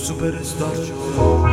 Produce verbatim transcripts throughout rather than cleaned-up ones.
سوپر استار شد.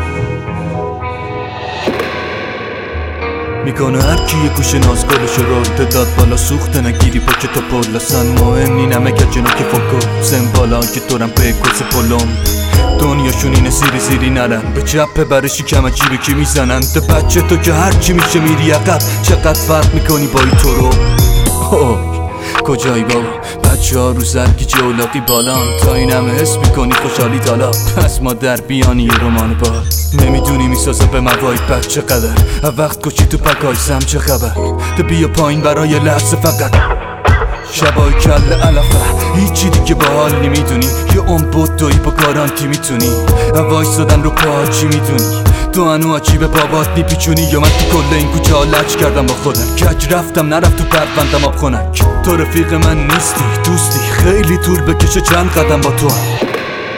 میکنه هر کی یه گوشه نازگلشو رو داد بالا سوخته نگیری با که تا پل اصلا مهم نی نمگه جنو که فکر سن بالا که دورم به کس پلم دنیاشون اینه زیری زیری نرن به چپ برشی کم عجیبه که میزنن ده بچه تو که هر چی میشه میری عقب چقدر فرق میکنی با ای تو رو کجایی بابا بچه ها رو زرگی جولاقی بالان تا این همه حس میکنی خوشحالی دالا پس ما در بیانی یه رمان با نمیدونی میسازه به مواید بد چقدر وقت کشی تو پکایزم چه خبر تو بیا پایین برای لحظه فقط شبای کل علفه هیچی دیگه با حال نمیدونی یه اون بود توی با گارانتی میتونی وایس دادن رو پا چی میدونی تو هنو عجیب بابات نیپیچونی یا من تو کل این کوچه ها لچ کردم با خودم کج رفتم نرفت تو پروندم آب خونک تو رفیق من نیستی دوستی خیلی طول بکشه چند قدم با تو هم.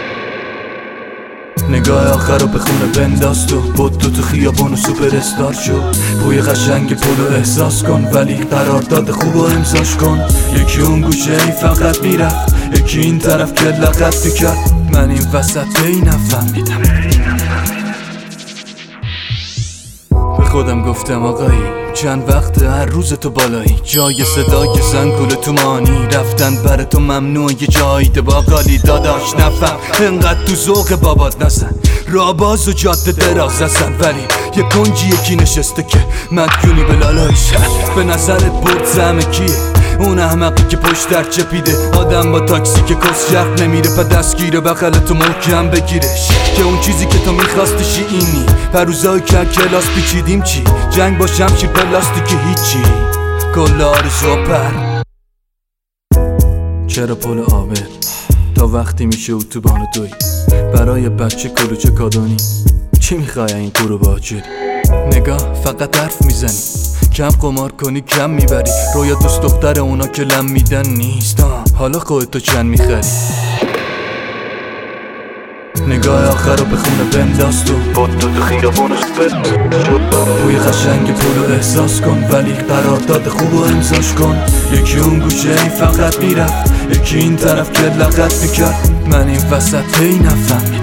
نگاه آخر رو به خونه بنداز تو بود تو تو خیابون و سوپر استار شو بوی قشنگ پولو احساس کن ولی قرارداد خوب و امضاش کن یکی اون گوشه ای فقط میرفت یکی این طرف که لغت میکرد من این وسط ای نفهمیدم به خودم گفتم آقایی چند وقت هر روز تو بالایی جای صدای زنگوله تو مانی رفتن بر تو ممنوع یه جایی ده باقالی داداش نفهم انقدر تو ذوق بابات نزن را باز و جاده دراز هستن ولی یه کنجی یکی نشسته که مدیونی به لالایش به نظرت برد زمه کیه اون احمقی که پشت در چپیده آدم با تاکسی که کس جرق نمیره پا دستگیره بغل تو محکم بگیرش که اون چیزی که تو میخواستشی اینی پروزای که کلاس پیچیدیم چی جنگ با شمشیر پلاستیکی هیچی کل آرزو پر چرا پل آبر تا وقتی میشه اتوبان دوی برای بچه کلوچه کادونی چی میخوای این گروه باجری نگاه فقط حرف میزنی کم قمار کنی کم میبری رویا دوست دختر اونا که لم میدن نیست حالا خودتو چند میخری نگاه آخر رو به خونه بنداز تو بود تو تو خیابون بوی قشنگ پولو احساس کن ولی قرارداد خوب و امضاش کن یکی اون گوشه ای فقط میرفت یکی این طرف که لغت میکرد من این وسط ای نفهم